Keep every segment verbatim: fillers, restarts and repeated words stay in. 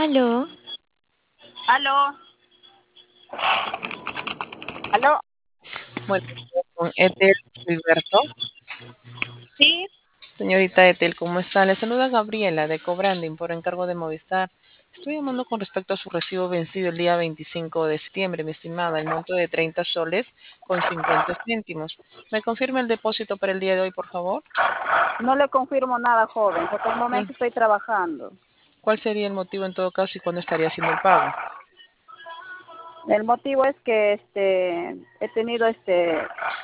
Aló, Aló, aló, Bueno, con Ethel Gilberto. sí, Señorita Ethel, ¿cómo está? Le saluda Gabriela de Cobranding por encargo de Movistar. Estoy llamando con respecto a su recibo vencido el día veinticinco de septiembre, mi estimada, el monto de treinta soles con cincuenta céntimos. ¿Me confirma el depósito para el día de hoy, por favor? no le confirmo nada, joven, porque el ¿Cuál, momento estoy trabajando. cuál sería el motivo en todo caso y cuándo estaría haciendo el pago? El motivo es que este he tenido este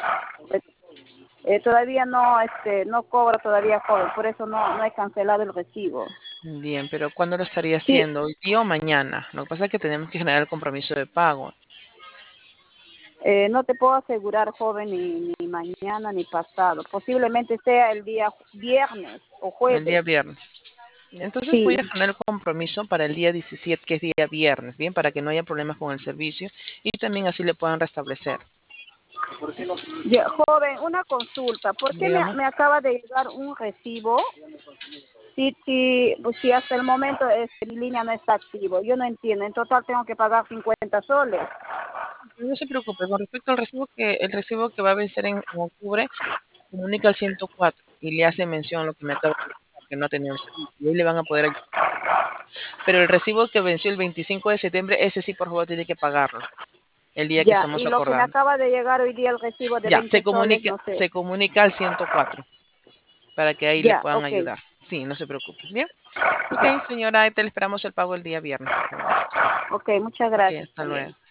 eh, todavía no este no cobro todavía, joven, por eso no no he cancelado el recibo. Bien, pero ¿cuándo lo estaría Sí, haciendo? ¿Hoy día o mañana? Lo que pasa es que tenemos que generar el compromiso de pago eh, no te puedo asegurar, joven, ni, ni mañana ni pasado. Posiblemente sea el día viernes o el día jueves. viernes. Entonces voy Sí, a generar el compromiso para el día diecisiete, que es día viernes, bien, para que no haya problemas con el servicio y también así le puedan restablecer. ya, joven, una consulta. ¿Por qué me, Dígame. me acaba de llegar un recibo? Sí, sí, pues si hasta el momento este, mi línea no está activo, yo no entiendo. En total tengo que pagar cincuenta soles. No se preocupe, con respecto al recibo que el recibo que va a vencer en, en octubre, comunica al ciento cuatro y le hace mención a lo que me acaba de decir, que no ha tenido el servicio. Y ahí le van a poder ayudar. Pero el recibo que venció el veinticinco de septiembre, ese sí, por favor, tiene que pagarlo el día que Ya, estamos y lo que me acordando. acaba de llegar hoy día el recibo de Ya, se veinte soles, comunica, no sé. se comunica al ciento cuatro para que ahí le Ya, puedan ok, ayudar. Sí, no se preocupe. Bien. Ok, señora, te le esperamos el pago el día viernes, por favor. ok, muchas Ok, gracias, hasta está bien. luego.